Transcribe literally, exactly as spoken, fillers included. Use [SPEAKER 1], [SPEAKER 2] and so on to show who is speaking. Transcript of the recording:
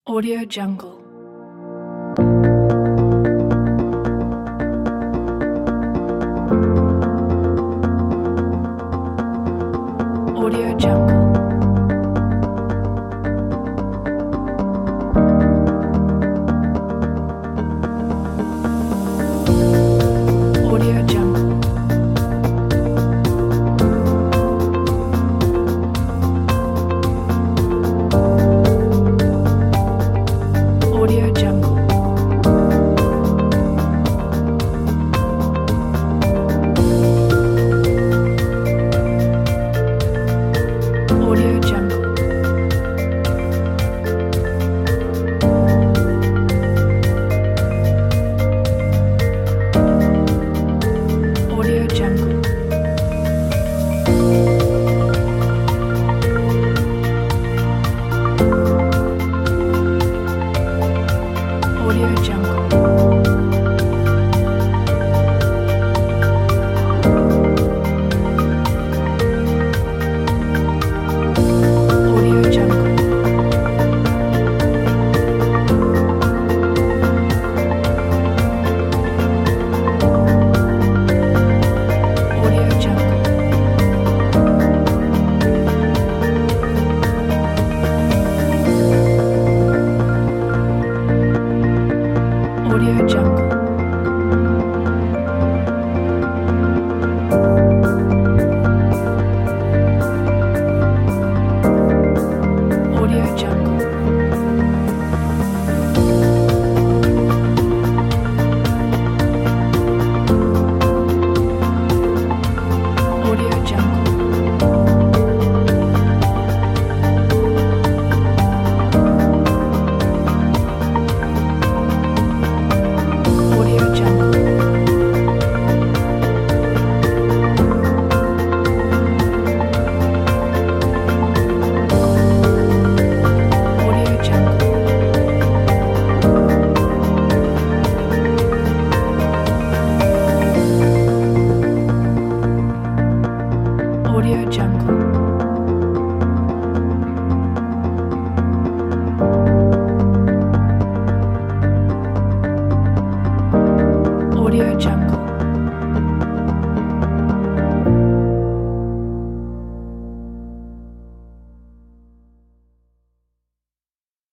[SPEAKER 1] Audio Jungle. Audio Jungle. Audio Jungle. Audio Jungle. Audio Jungle. Audio Jungle. Audio Jungle. Audio Jungle. Audio Jungle. Audio Jungle. Audio Jungle. Audio Jungle. Audio Jungle. Audio Jungle. Audio Jungle. Audio Jungle.